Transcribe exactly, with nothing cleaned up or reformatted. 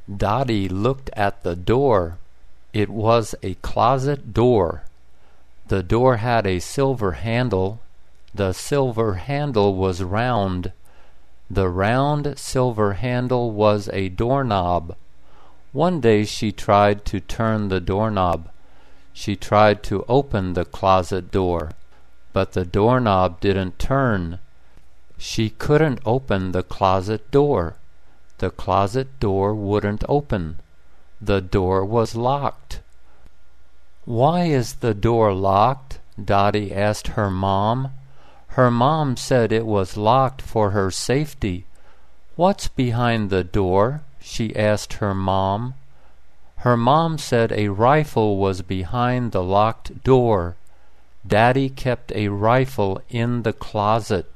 Dottie looked at the door. It was a closet door. The door had a silver handle. The silver handle was round. The round silver handle was a doorknob. One day she tried to turn the doorknob. She tried to open the closet door, but the doorknob didn't turn. She couldn't open the closet door. The closet door wouldn't open. The door was locked. "Why is the door locked?" Dottie asked her mom. Her mom said it was locked for her safety. "What's behind the door?" she asked her mom. Her mom said a rifle was behind the locked door. Daddy kept a rifle in the closet.